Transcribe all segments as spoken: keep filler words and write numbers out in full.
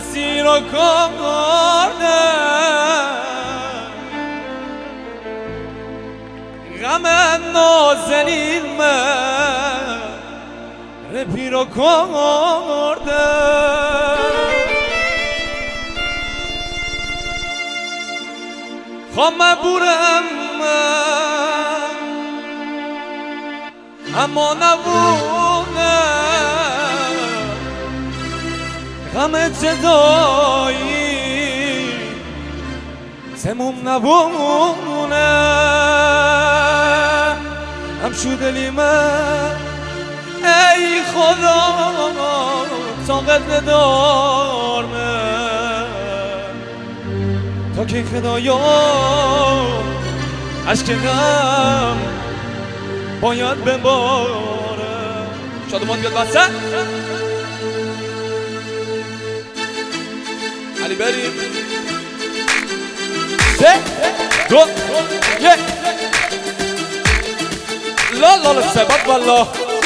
اسیر و کارده غم نازنین من رپیر و کارده خواه مبورم من اما نبونه غم جدایی تموم نبونه هم شده من ای خدا طاقت ندار من تا که خدایا عشق غم باید بباره شادمان بیاد وسط علی بریم سه دو یک لا لا لا سبب والله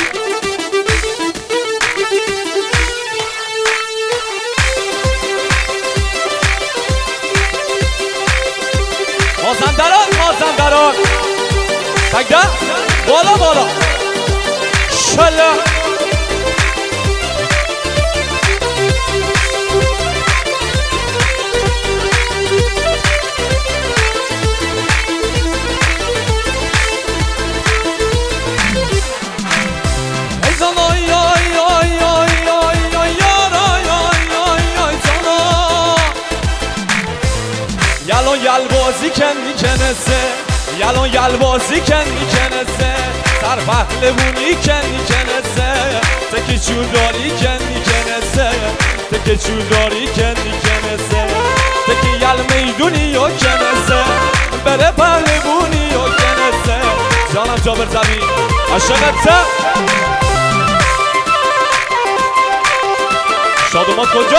مازندران مازندران تگده بالا بالا شلا یالون یلبازی کن میکنسه یالون یلبازی کن میکنسه سر پهلوونی کن میکنسه تکی چوداری کن میکنسه تکی چوداری کن میکنسه تکی یل میدونی و کنسه بره پهلوونی و کنسه جانم جابر زمین عشقته شادومات کجا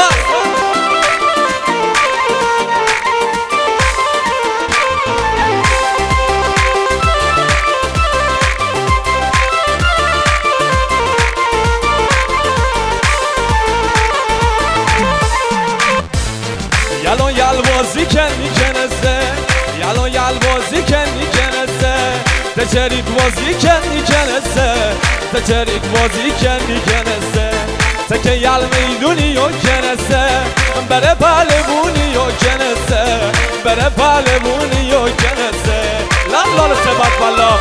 یالون یلبازی کن میکنسه یالون یلبازی کن میکنسه تچریک بازی کن میکنسه تچریک بازی کن میکنسه تکه یل میدونی و کنسه بره پهلوونی و کنسه بره پهلوونی و کنسه لال لال سبت والله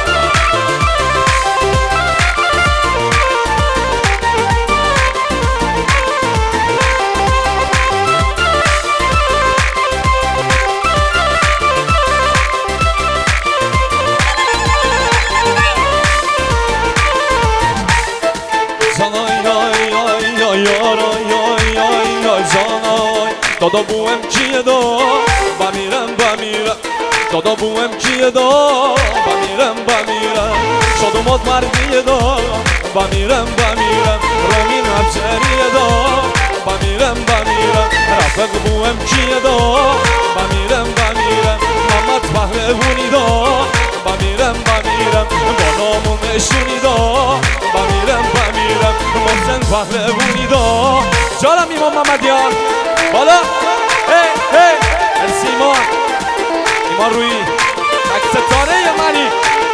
دادا بوم کیه دا بمیرم بمیرم دادا بوم کیه دا بمیرم بمیرم شادومات مردیه دا بمیرم بمیرم رامین افشاریه دا بمیرم بمیرم رفق بوم کیه دا بمیرم بمیرم محمد پهلوونی دا بمیرم بمیرم با نامون نشونی دا بمیرم بمیرم محسن پهلوونی دا جانم ایمان محمدیان بالا هی هی مرسی ایمان ایمان روی تک ستاره منی